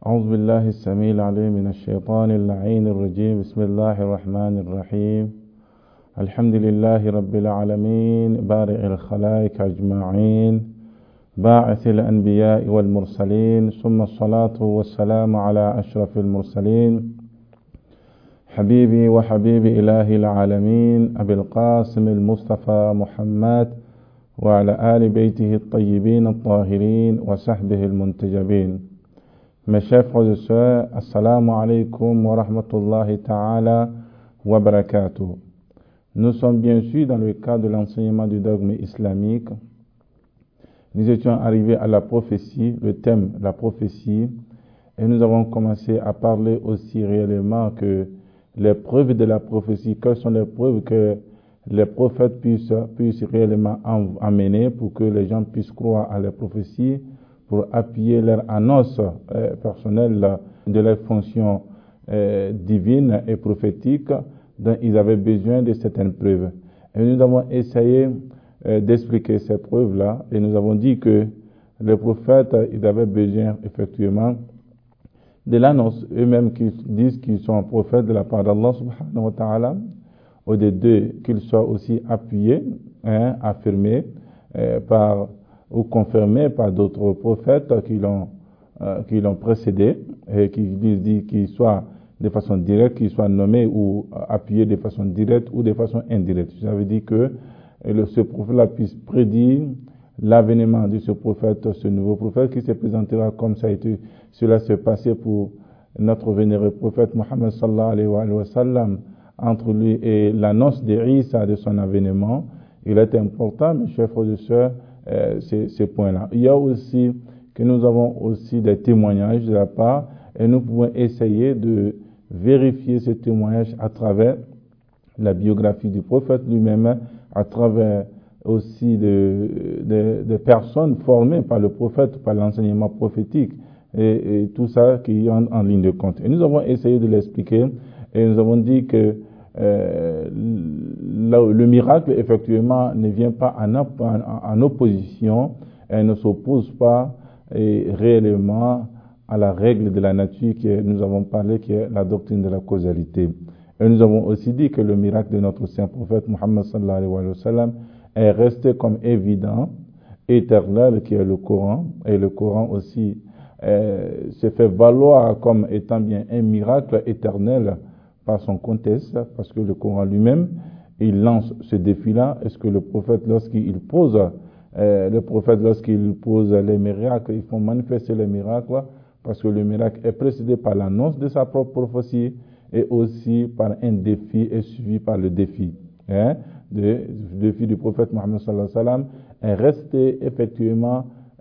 أعوذ بالله السميع العليم من الشيطان اللعين الرجيم. بسم الله الرحمن الرحيم. الحمد لله رب العالمين بارئ الخلائق أجمعين باعث الأنبياء والمرسلين، ثم الصلاة والسلام على أشرف المرسلين حبيبي وحبيب إله العالمين أبي القاسم المصطفى محمد وعلى آل بيته الطيبين الطاهرين وصحبه المنتجبين. Mes chers frères et sœurs, assalamu alaikum wa rahmatullahi ta'ala wa barakatuh. Nous sommes bien sûr dans le cadre de l'enseignement du dogme islamique. Nous étions arrivés à la prophétie, le thème la prophétie, et nous avons commencé à parler aussi réellement que les preuves de la prophétie, quelles sont les preuves que les prophètes puissent réellement amener pour que les gens puissent croire à la prophétie, pour appuyer leur annonce personnelle de leur fonction divine et prophétique, dont ils avaient besoin de certaines preuves. Et nous avons essayé d'expliquer ces preuves-là, et nous avons dit que les prophètes, ils avaient besoin effectivement de l'annonce, eux-mêmes qui disent qu'ils sont prophètes de la part d'Allah subhanahu wa ta'ala, ou des deux, qu'ils soient aussi appuyés, affirmés ou confirmés par d'autres prophètes qui l'ont précédé, et qui disent qu'ils soient de façon directe, qu'ils soient nommés ou appuyés de façon directe ou de façon indirecte. Ça veut dire que ce prophète-là puisse prédire l'avènement de ce prophète, ce nouveau prophète qui se présentera comme cela s'est passé pour notre vénéré prophète Mohammed sallallahu alayhi wa sallam, entre lui et l'annonce d'Isa de son avènement. Il est important, mes chers frères et sœurs, ces points-là. Il y a aussi que nous avons aussi des témoignages de la part, et nous pouvons essayer de vérifier ces témoignages à travers la biographie du prophète lui-même, à travers aussi des personnes formées par le prophète, par l'enseignement prophétique, et tout ça qui entre en ligne de compte. Et nous avons essayé de l'expliquer, et nous avons dit que le miracle, effectivement, ne vient pas en opposition, et ne s'oppose pas réellement à la règle de la nature que nous avons parlé, qui est la doctrine de la causalité. Et nous avons aussi dit que le miracle de notre saint prophète Mohammed sallallahu alayhi wa sallam est resté comme évident, éternel, qui est le Coran, et le Coran aussi se fait valoir comme étant bien un miracle éternel par son contexte, parce que le Coran lui-même, il lance ce défi-là. Est-ce que le prophète, lorsqu'il pose les miracles, il faut manifester les miracles, parce que le miracle est précédé par l'annonce de sa propre prophétie, et aussi par un défi, et suivi par le défi. Le défi du prophète Mohammed sallallahu alayhi wa sallam est resté effectivement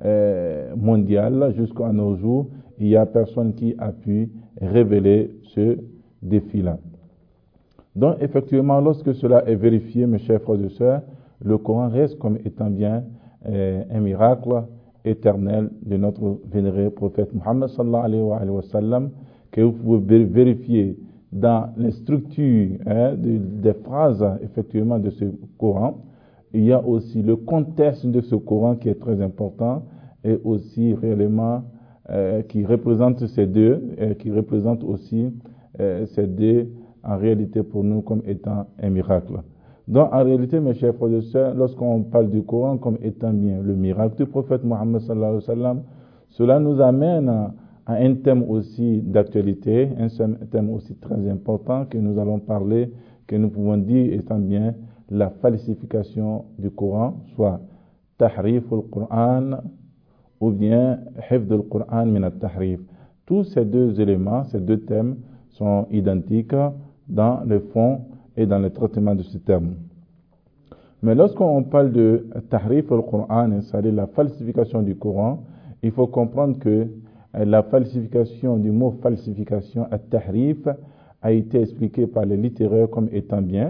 mondial jusqu'à nos jours. Il y a personne qui a pu révéler ce défi-là. Donc, effectivement, lorsque cela est vérifié, mes chers frères et sœurs, le Coran reste comme étant bien un miracle éternel de notre vénéré prophète Mohammed sallallahu alayhi wa sallam, que vous pouvez vérifier dans les structures des phrases, effectivement, de ce Coran. Il y a aussi le contexte de ce Coran qui est très important, et aussi réellement qui représente ces deux, qui représente aussi ces deux en réalité pour nous comme étant un miracle. Donc en réalité, mes chers frères et sœurs, lorsqu'on parle du Coran comme étant bien le miracle du prophète Mohammed sallallahu alayhi wa sallam, cela nous amène à un thème aussi d'actualité, un thème aussi très important que nous allons parler, que nous pouvons dire étant bien la falsification du Coran, soit tahrif al-Qur'an ou bien hifd al-Qur'an min al-tahrif. Tous ces deux éléments, ces deux thèmes sont identiques dans le fond et dans le traitement de ce terme. Mais lorsqu'on parle de tahrif al-Qur'an, c'est-à-dire la falsification du Coran, il faut comprendre que la falsification du mot falsification, at-tahrif, a été expliquée par les littéraires comme étant bien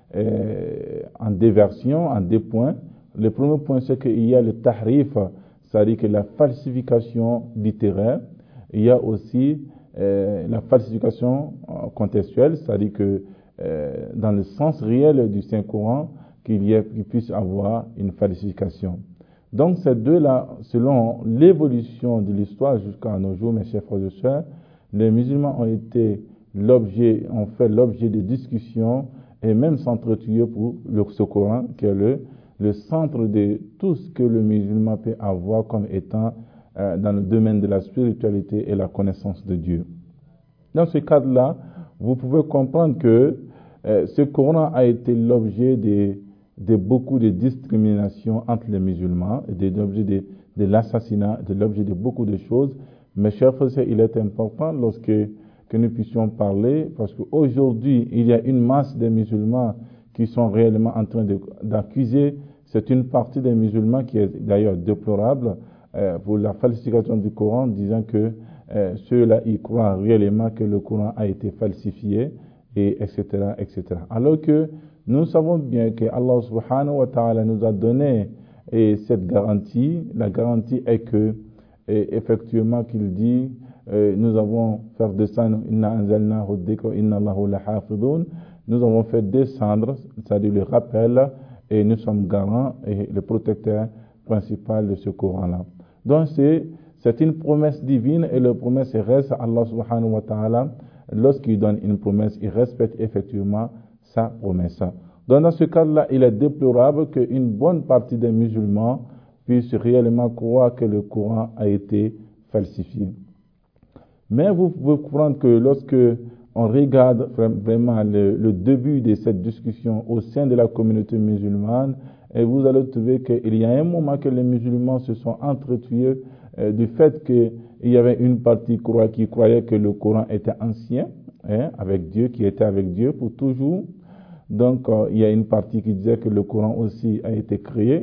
en deux versions, en deux points. Le premier point, c'est qu'il y a le tahrif, c'est-à-dire que la falsification littéraire. Il y a aussi la falsification contextuelle, c'est-à-dire que dans le sens réel du Saint-Coran, qu'il puisse avoir une falsification. Donc ces deux-là, selon l'évolution de l'histoire jusqu'à nos jours, mes chers frères et sœurs, les musulmans ont fait l'objet de discussions et même s'entretuer pour ce Coran qui est le centre de tout ce que le musulman peut avoir comme étant dans le domaine de la spiritualité et la connaissance de Dieu. Dans ce cadre-là, vous pouvez comprendre que ce Coran a été l'objet de beaucoup de discriminations entre les musulmans, de l'objet de l'assassinat, de l'objet de beaucoup de choses. Mes chers frères, il est important que nous puissions parler, parce qu'aujourd'hui, il y a une masse de musulmans qui sont réellement en train d'accuser. C'est une partie des musulmans qui est d'ailleurs déplorable pour la falsification du Coran, disant que ceux-là, ils croient réellement que le Coran a été falsifié, et etc., etc. Alors que nous savons bien que Allah subhanahu wa ta'ala nous a donné cette garantie. La garantie est que, effectivement, qu'il dit, nous avons fait descendre, nous avons fait descendre, c'est-à-dire le rappel, et nous sommes garants et le protecteur principal de ce Coran-là. Donc c'est une promesse divine, et la promesse reste Allah subhanahu wa ta'ala. Lorsqu'il donne une promesse, il respecte effectivement sa promesse. Donc dans ce cas-là, il est déplorable qu'une bonne partie des musulmans puissent réellement croire que le Coran a été falsifié. Mais vous pouvez comprendre que lorsque on regarde vraiment le début de cette discussion au sein de la communauté musulmane, et vous allez trouver qu'il y a un moment que les musulmans se sont entretués du fait qu'il y avait une partie qui croyait que le Coran était ancien, avec Dieu, qui était avec Dieu pour toujours. Donc, il y a une partie qui disait que le Coran aussi a été créé,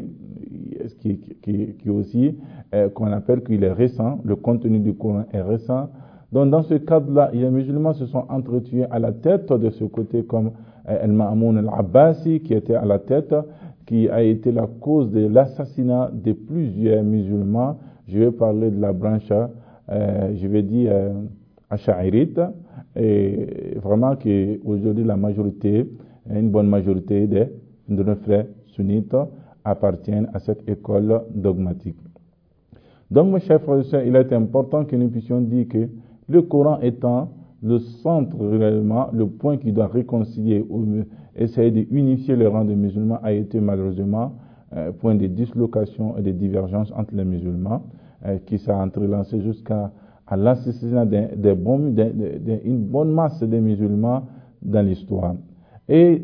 qui aussi, qu'on appelle qu'il est récent, le contenu du Coran est récent. Donc, dans ce cadre-là, les musulmans se sont entretués à la tête de ce côté, comme Al-Ma'amoun al-Abbasi, qui était à la tête, qui a été la cause de l'assassinat de plusieurs musulmans. Je vais parler de la branche, je vais dire Ash'arite, et vraiment qu'aujourd'hui la majorité, une bonne majorité de nos frères sunnites appartiennent à cette école dogmatique. Donc, mes chers frères et sœurs, il est important que nous puissions dire que le Coran étant le centre réellement, le point qui doit réconcilier ou essayer d'unifier les rangs des musulmans a été malheureusement point de dislocation et de divergence entre les musulmans qui s'est entrelancé jusqu'à l'assassinat d'une bonne masse de musulmans dans l'histoire. Et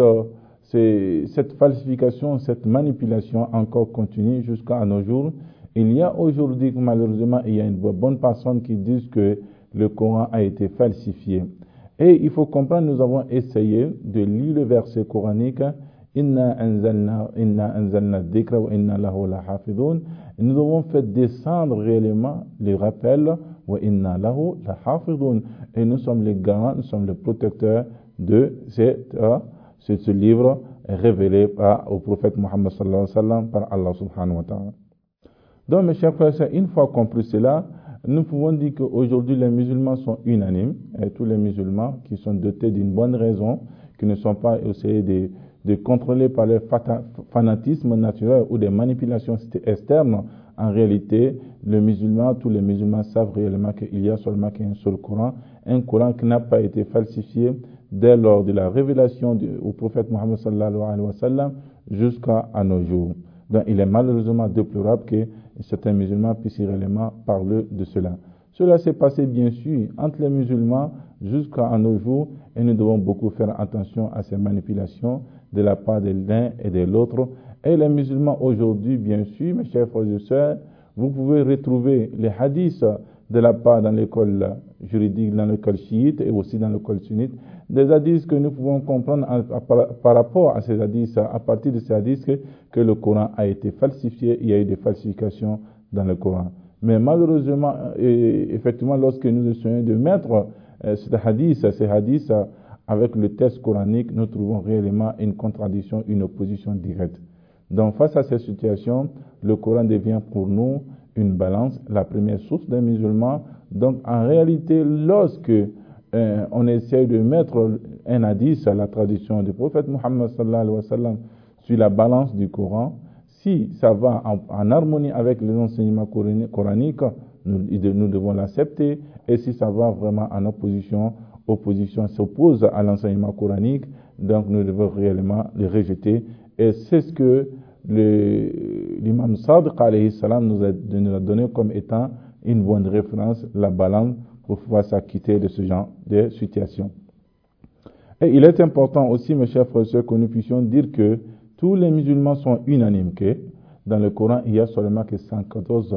cette falsification, cette manipulation encore continue jusqu'à nos jours. Il y a aujourd'hui, malheureusement, il y a une bonne personne qui dit que le Coran a été falsifié. Et il faut comprendre, nous avons essayé de lire le verset coranique Inna anzalna dhikra wa inna lahu lahafidun. Nous avons fait descendre réellement les rappels wa inna lahu lahafidun. Et nous sommes les garants, nous sommes les protecteurs de ce livre révélé au prophète Muhammad sallallahu alayhi wa sallam par Allah subhanahu wa ta'ala. Donc, mes chers frères, une fois compris cela, nous pouvons dire qu'aujourd'hui les musulmans sont unanimes, et tous les musulmans qui sont dotés d'une bonne raison, qui ne sont pas essayés de contrôler par le fanatisme naturel ou des manipulations externes. En réalité, tous les musulmans savent réellement qu'il y a seulement qu'un seul Coran, un Coran qui n'a pas été falsifié dès lors de la révélation au prophète Muhammad sallallahu alayhi wa sallam jusqu'à nos jours. Donc, il est malheureusement déplorable que certains musulmans puissent réellement parler de cela. Cela s'est passé bien sûr entre les musulmans jusqu'à nos jours, et nous devons beaucoup faire attention à ces manipulations de la part de l'un et de l'autre. Et les musulmans aujourd'hui, bien sûr, mes chers frères et sœurs, vous pouvez retrouver les hadiths de la part dans l'école juridique, dans l'école chiite et aussi dans l'école sunnite, des hadiths que nous pouvons comprendre par rapport à ces hadiths, à partir de ces hadiths que le Coran a été falsifié, il y a eu des falsifications dans le Coran. Mais malheureusement, effectivement, lorsque nous essayons de mettre ces hadiths avec le texte coranique, nous trouvons réellement une contradiction, une opposition directe. Donc, face à cette situation, le Coran devient pour nous une balance, la première source des musulmans. Donc, en réalité, lorsque on essaie de mettre un hadith à la tradition du prophète Muhammad sallallahu alayhi wa sallam sur la balance du Coran, si ça va en harmonie avec les enseignements coraniques, nous devons l'accepter. Et si ça va vraiment en opposition s'oppose à l'enseignement coranique, donc nous devons réellement le rejeter. Et c'est ce que l'imam Sadiq alayhi salam nous a donné comme étant une bonne référence, la balance, pour pouvoir s'acquitter de ce genre de situation. Et il est important aussi, mes chers frères et sœurs, que nous puissions dire que tous les musulmans sont unanimes que dans le Coran, il y a seulement que 114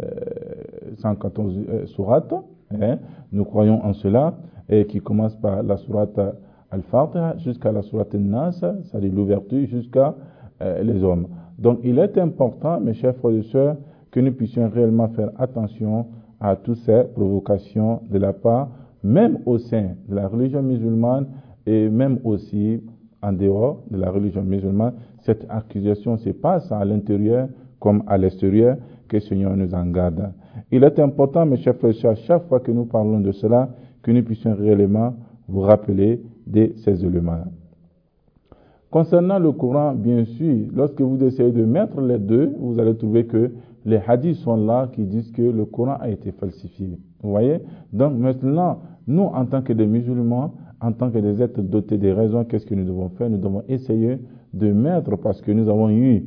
sourates. Nous croyons en cela, et qui commence par la sourate Al-Fatiha jusqu'à la sourate An-Nas, c'est-à-dire l'ouverture jusqu'à les hommes. Donc il est important, mes chers frères et sœurs, que nous puissions réellement faire attention à toutes ces provocations de la part, même au sein de la religion musulmane et même aussi en dehors de la religion musulmane. Cette accusation se passe à l'intérieur comme à l'extérieur, que le Seigneur nous en garde. Il est important, mes chers frères et sœurs, chaque fois que nous parlons de cela, que nous puissions réellement vous rappeler de ces éléments. Concernant le Coran, bien sûr, lorsque vous essayez de mettre les deux, vous allez trouver que les hadiths sont là qui disent que le Coran a été falsifié. Vous voyez? Donc maintenant, nous, en tant que des musulmans, en tant que des êtres dotés des raisons, qu'est-ce que nous devons faire? Nous devons essayer de mettre, parce que nous avons eu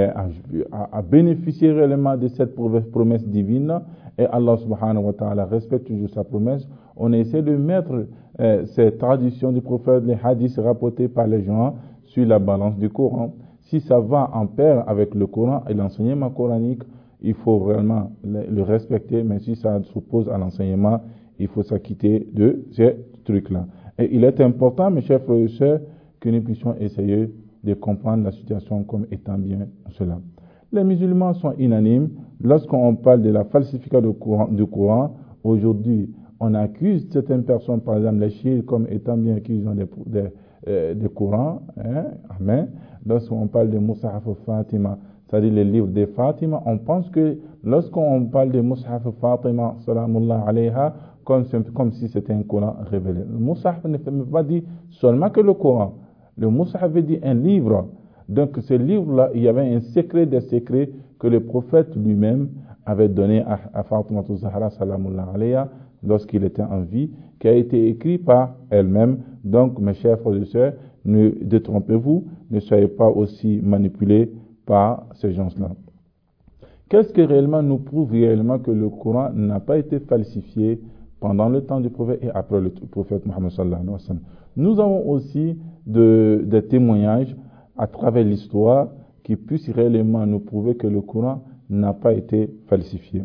à bénéficier réellement de cette promesse divine, et Allah subhanahu wa ta'ala respecte toujours sa promesse. On essaie de mettre ces traditions du prophète, les hadiths rapportés par les gens, sur la balance du Coran. Si ça va en pair avec le Coran et l'enseignement coranique, il faut vraiment le respecter, mais si ça s'oppose à l'enseignement, il faut s'acquitter de ces trucs-là. Et il est important, mes chers frères et sœurs, que nous puissions essayer de comprendre la situation comme étant bien cela. Les musulmans sont unanimes. Lorsqu'on parle de la falsification du Coran, aujourd'hui, on accuse certaines personnes, par exemple les chiites, comme étant bien qu'ils ont des Corans. Amen. Lorsqu'on parle de Mus'haf Fatima, c'est-à-dire les livres de Fatima, on pense que lorsqu'on parle de Mus'haf Fatima, salamullah alayha, comme si c'était un Coran révélé. Le Mus'haf ne veut pas dire seulement que le Coran. Le Mus'haf veut dire un livre. Donc ce livre-là, il y avait un secret des secrets que le prophète lui-même avait donné à Fatima Zahra salamullah alayha lorsqu'il était en vie, qui a été écrit par elle-même. Donc mes chers frères et sœurs, ne détrompez-vous, ne soyez pas aussi manipulés par ces gens-là. Qu'est-ce que réellement nous prouve réellement que le Coran n'a pas été falsifié pendant le temps du prophète et après le prophète Mohammed sallallahu alayhi wa sallam? Nous avons aussi des témoignages à travers l'histoire qui puissent réellement nous prouver que le Coran n'a pas été falsifié.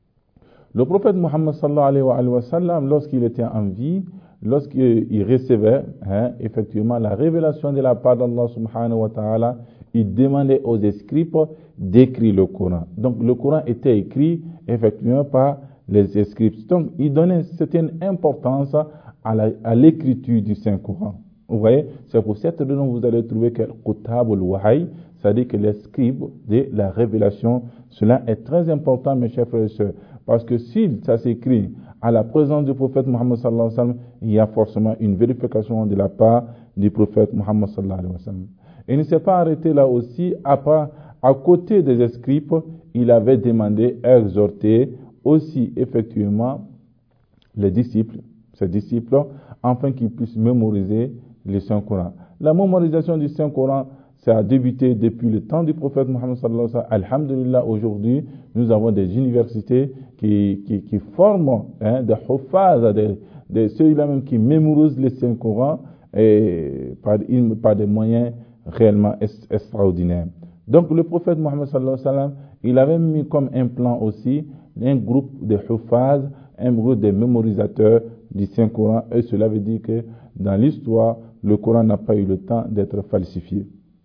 Le prophète Mohammed sallallahu alayhi wa sallam, lorsqu'il était en vie, lorsqu'il recevait effectivement la révélation de la part d'Allah subhanahu wa ta'ala, il demandait aux scribes d'écrire le Coran. Donc le Coran était écrit effectivement par les scribes. Donc il donnait une certaine importance à l'écriture du Saint-Coran. Vous voyez, c'est pour cette raison que vous allez trouver que Qutab al-Wahay, c'est-à-dire que les scribes de la révélation, cela est très important, mes chers frères et sœurs, parce que si ça s'écrit à la présence du prophète Mohammed sallallahu alayhi wa sallam, il y a forcément une vérification de la part du prophète Mohammed sallallahu alayhi wa sallam. Et il ne s'est pas arrêté là aussi, à côté des scribes, il avait demandé, exhorté aussi effectivement les disciples, ses disciples, afin qu'ils puissent mémoriser le Saint-Coran. La mémorisation du Saint-Coran, ça a débuté depuis le temps du prophète Mohammed sallallahu alayhi wa sallam. Alhamdulillah, aujourd'hui, nous avons des universités qui forment des huffaz, ceux-là même qui mémorisent le Saint-Coran par des moyens réellement extraordinaires. Donc le prophète Mohammed sallallahu alayhi wa sallam, il avait mis comme un plan aussi un groupe de huffaz, un groupe de mémorisateurs du Saint-Coran, et cela veut dire que dans l'histoire, le Coran n'a pas eu le temps d'être falsifié.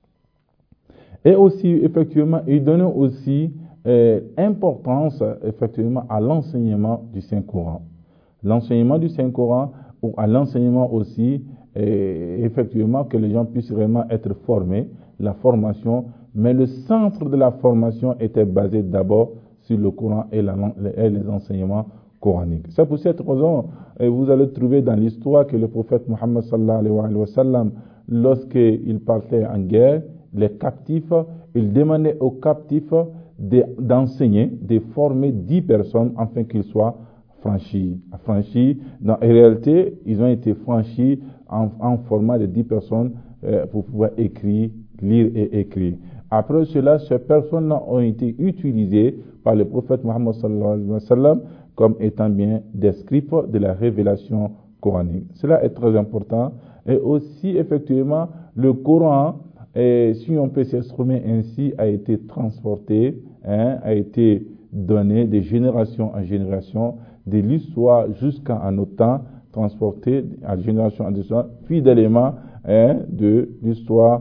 Et aussi, effectivement, il donnait aussi importance, effectivement, à l'enseignement du Saint-Coran. L'enseignement du Saint-Coran, ou à l'enseignement aussi, effectivement, que les gens puissent vraiment être formés, la formation, mais le centre de la formation était basé d'abord sur le Coran et les enseignements coraniques. C'est pour cette raison, vous allez trouver dans l'histoire que le prophète Mohammed sallallahu alayhi wa sallam, lorsqu'il partait en guerre, les captifs, il demandait aux captifs d'enseigner, de former 10 personnes afin qu'ils soient franchis. En réalité, ils ont été franchis en format de 10 personnes pour pouvoir lire et écrire. Après cela, ces personnes-là ont été utilisées par le prophète Mohammed sallallahu alayhi wa sallam comme étant bien des scripts de la révélation coranique. Cela est très important. Et aussi, effectivement, le Coran, si on peut s'exprimer ainsi, a été transporté, a été donné de génération en génération, de l'histoire jusqu'à nos temps, transporté à génération en génération, fidèlement de l'histoire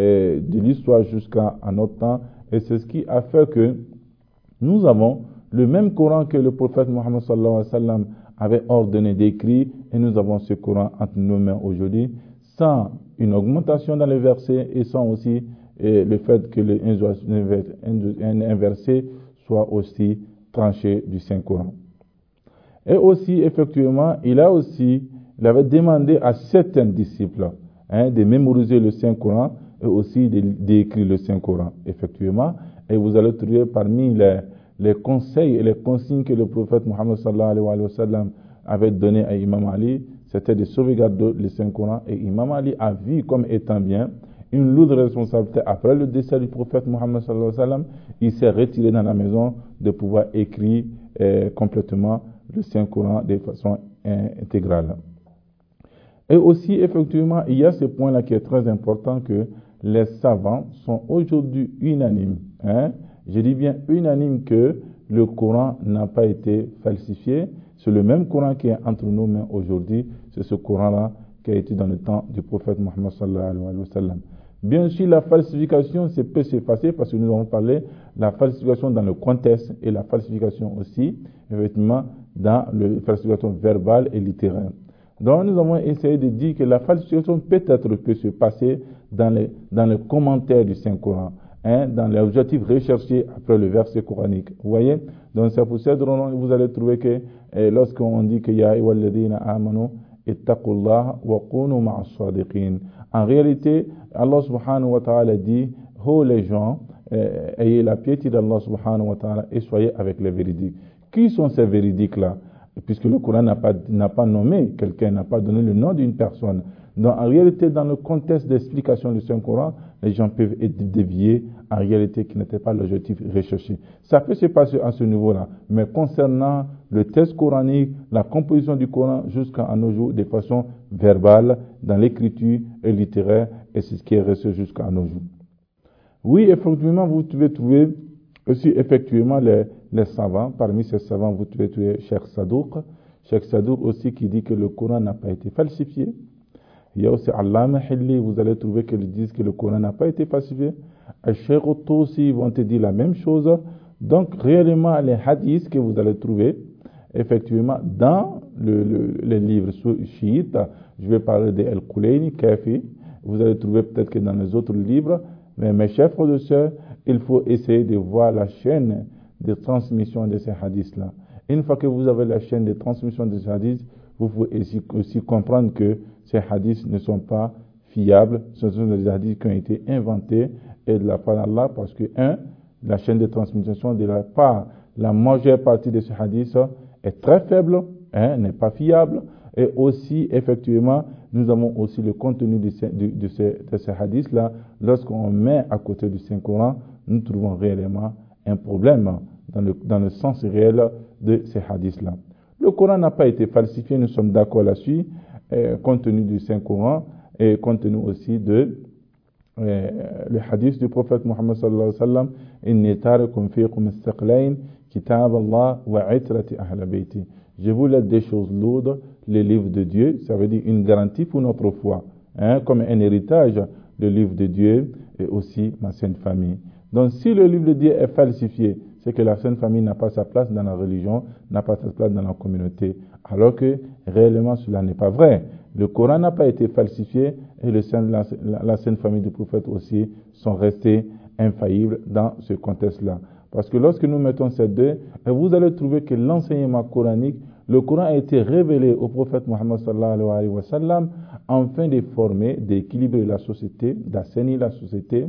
jusqu'à notre temps. Et c'est ce qui a fait que nous avons le même Coran que le prophète Mohammed sallallahu alayhi wa sallam avait ordonné d'écrire, et nous avons ce Coran entre nos mains aujourd'hui, sans une augmentation dans les versets et sans aussi le fait que un verset soit aussi tranché du Saint-Coran. Et aussi, effectivement, il avait demandé à certains disciples de mémoriser le Saint-Coran et aussi d'écrire le Saint-Coran, effectivement. Et vous allez trouver parmi les conseils et les consignes que le prophète Mohammed sallallahu alayhi wa sallam avait donné à Imam Ali, c'était de sauvegarder le Saint-Coran. Et Imam Ali a vu comme étant bien une lourde responsabilité. Après le décès du prophète Mohammed sallallahu alayhi wa sallam, il s'est retiré dans la maison de pouvoir écrire complètement le Saint-Coran de façon intégrale. Et aussi, effectivement, il y a ce point-là qui est très important, que les savants sont aujourd'hui unanimes. Je dis bien unanimes que le Coran n'a pas été falsifié. C'est le même Coran qui est entre nos mains aujourd'hui. C'est ce Coran-là qui a été dans le temps du prophète Mohammed sallallahu alayhi wa sallam. Bien sûr, la falsification peut s'effacer parce que nous avons parlé de la falsification dans le contexte et la falsification aussi, effectivement, dans la falsification verbale et littéraire. Donc, nous avons essayé de dire que la falsification peut-être peut se passer dans les commentaires du Saint-Coran, dans l'objectif recherché après le verset coranique. Vous voyez? Donc, c'est pour ça que vous allez trouver que lorsqu'on dit qu'il y a ayyuhalladhina amanu ittaqullaha wa kunu ma'as sadiqin. En réalité, Allah subhanahu wa ta'ala dit, oh les gens, ayez la piété d'Allah subhanahu wa ta'ala et soyez avec les véridiques. Qui sont ces véridiques-là? Puisque le Coran n'a pas nommé quelqu'un, n'a pas donné le nom d'une personne. Donc, en réalité, dans le contexte d'explication du Saint-Coran, les gens peuvent être déviés, en réalité, qui n'était pas l'objectif recherché. Ça peut se passer à ce niveau-là. Mais concernant le texte coranique, la composition du Coran jusqu'à nos jours, de façon verbale, dans l'écriture et littéraire, et c'est ce qui est resté jusqu'à nos jours. Oui, effectivement, vous pouvez trouver aussi, effectivement, les savants. Parmi ces savants, vous pouvez trouver Cheikh Sadouk. Cheikh Sadouk aussi qui dit que le Coran n'a pas été falsifié. Il y a aussi Allama Hilli, vous allez trouver qu'ils disent que le Coran n'a pas été falsifié. Cheikh Tousi vont te dire la même chose. Donc, réellement, les hadiths que vous allez trouver, effectivement, dans les livres chiites, je vais parler de Al-Kulayni, Kafi, vous allez trouver peut-être que dans les autres livres, mais mes chers frères et sœurs, il faut essayer de voir la chaîne de transmission de ces hadiths-là. Une fois que vous avez la chaîne de transmission de ces hadiths, vous pouvez aussi comprendre que ces hadiths ne sont pas fiables. Ce sont des hadiths qui ont été inventés et de la part d'Allah parce que, la chaîne de transmission de la part, la majeure partie de ces hadiths est très faible, n'est pas fiable. Et aussi, effectivement, nous avons aussi le contenu de ces hadiths-là. Lorsqu'on met à côté du Saint-Coran, nous trouvons réellement un problème dans le sens réel de ces hadiths-là. Le Coran n'a pas été falsifié, nous sommes d'accord là-dessus, compte tenu du Saint-Coran et compte tenu aussi de le hadith du prophète Mohammed sallallahu alayhi wa sallam, inni tarikum fiikum istaqlayn kitab Allah wa itrati ahla bayti. Je vous laisse des choses lourdes, les livres de Dieu, ça veut dire une garantie pour notre foi, comme un héritage, le livre de Dieu et aussi ma sainte famille. Donc si le livre de Dieu est falsifié, c'est que la sainte famille n'a pas sa place dans la religion, n'a pas sa place dans la communauté, alors que réellement cela n'est pas vrai. Le Coran n'a pas été falsifié et la sainte famille du prophète aussi sont restés infaillibles dans ce contexte-là. Parce que lorsque nous mettons ces deux, vous allez trouver que l'enseignement coranique, le Coran a été révélé au prophète Mohammed sallallahu alayhi wa sallam afin de former, d'équilibrer la société, d'assainir la société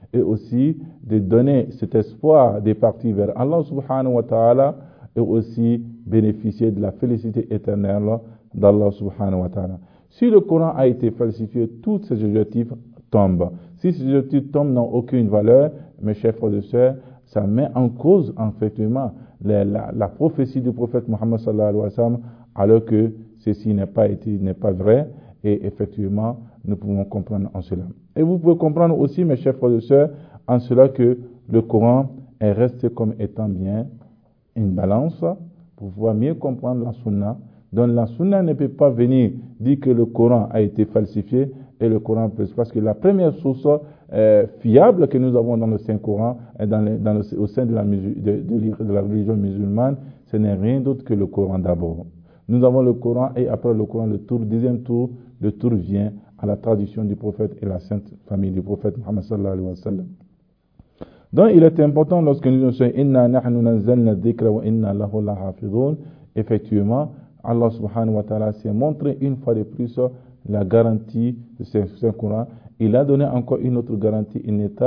et aussi de donner cet espoir des parties vers Allah subhanahu wa ta'ala et aussi bénéficier de la félicité éternelle d'Allah subhanahu wa ta'ala. Si le Coran a été falsifié, tous ces objectifs tombent. Si ces objectifs tombent, n'ont aucune valeur, mes chers frères et sœurs, ça met en cause, effectivement, la prophétie du prophète Muhammad sallallahu alayhi wa sallam, alors que ceci n'est pas vrai, et effectivement, nous pouvons comprendre en cela. Et vous pouvez comprendre aussi, mes chers frères et sœurs, en cela que le Coran est resté comme étant bien une balance pour pouvoir mieux comprendre la Sunna. Donc la Sunna ne peut pas venir dire que le Coran a été falsifié et le Coran, parce que la première source fiable que nous avons dans le Saint-Coran, au sein de la religion musulmane, ce n'est rien d'autre que le Coran d'abord. Nous avons le Coran et après le Coran, deuxième tour, le tour vient à la tradition du prophète et la sainte famille du prophète Muhammad sallallahu alayhi wa sallam. Donc il est important lorsque nous disons inna nahnu nazzalna dhikra wa inna lahu lahafidhun, effectivement, Allah subhanahu wa ta'ala s'est montré une fois de plus la garantie de ce Coran. Il a donné encore une autre garantie,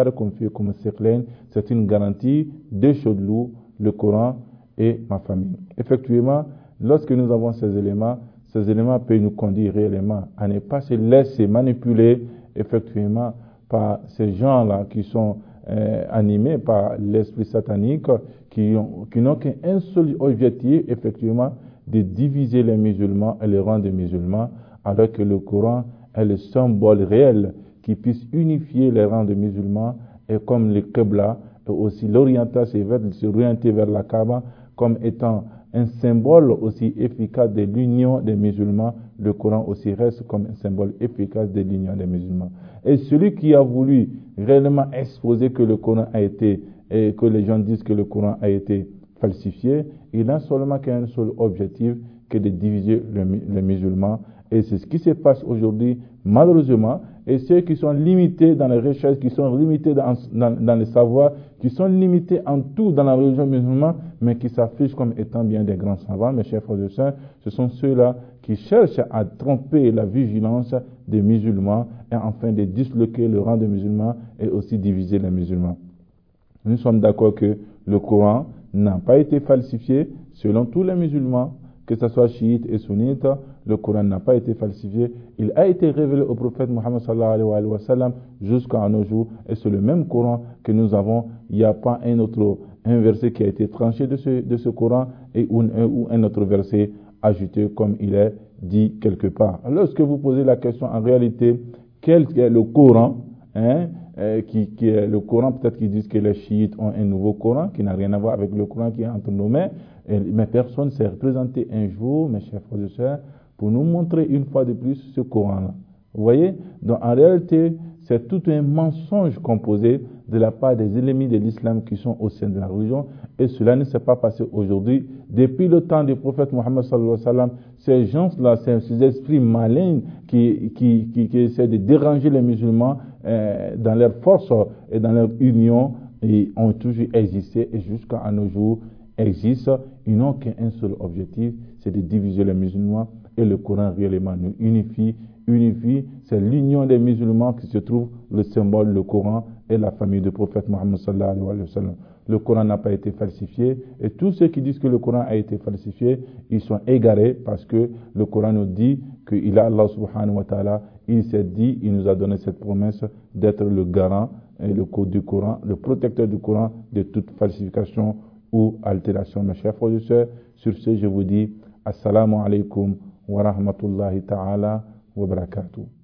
c'est une garantie de Chodlou, le Coran et ma famille. Effectivement, lorsque nous avons ces éléments peuvent nous conduire réellement à ne pas se laisser manipuler effectivement par ces gens-là qui sont animés par l'esprit satanique, qui n'ont qu'un seul objectif, effectivement, de diviser les musulmans et les rangs des musulmans, alors que le Coran est le symbole réel qui puisse unifier les rangs des musulmans, et comme le Qibla, et aussi l'orientation, se orienter vers la Kaaba, comme étant un symbole aussi efficace de l'union des musulmans, le Coran aussi reste comme un symbole efficace de l'union des musulmans. Et celui qui a voulu réellement exposer que le Coran a été, et que les gens disent que le Coran a été falsifié, il n'a seulement qu'un seul objectif, que de diviser les musulmans. Et c'est ce qui se passe aujourd'hui, malheureusement. Et ceux qui sont limités dans les recherches, qui sont limités dans les savoirs, qui sont limités en tout dans la religion musulmane, mais qui s'affichent comme étant bien des grands savants, mes chers frères et sœurs, ce sont ceux-là qui cherchent à tromper la vigilance des musulmans et enfin de disloquer le rang des musulmans et aussi diviser les musulmans. Nous sommes d'accord que le Coran n'a pas été falsifié selon tous les musulmans, que ce soit chiites et sunnites. Le Coran n'a pas été falsifié. Il a été révélé au prophète Muhammad sallallahu alayhi wa sallam jusqu'à nos jours. Et c'est le même Coran que nous avons. Il n'y a pas un verset qui a été tranché de ce Coran ou un autre verset ajouté comme il est dit quelque part. Lorsque vous posez la question en réalité, quel est le Coran, qui est le Coran, peut-être qu'ils disent que les chiites ont un nouveau Coran qui n'a rien à voir avec le Coran qui est entre nos mains. Mais personne s'est représenté un jour, mes chers frères et sœurs, pour nous montrer une fois de plus ce Coran-là. Vous voyez? Donc en réalité, c'est tout un mensonge composé de la part des ennemis de l'islam qui sont au sein de la religion. Et cela ne s'est pas passé aujourd'hui. Depuis le temps du prophète Muhammad sallallahu alayhi wa sallam, ces gens-là, ces esprits malins qui essaient de déranger les musulmans dans leur force et dans leur union, ils ont toujours existé et jusqu'à nos jours existent. Ils n'ont qu'un seul objectif, c'est de diviser les musulmans. Et le Coran réellement nous unifie, c'est l'union des musulmans qui se trouve le symbole, le Coran et la famille du prophète Muhammad sallallahu alayhi wa sallam. Le Coran n'a pas été falsifié et tous ceux qui disent que le Coran a été falsifié, ils sont égarés parce que le Coran nous dit qu'il a Allah subhanahu wa ta'ala, il s'est dit, il nous a donné cette promesse d'être le garant et le code du Coran, le protecteur du Coran de toute falsification ou altération. Mes chers frères et sœurs, sur ce je vous dis Assalamu alaikum wa rahmatullahi ta'ala wa barakatuh.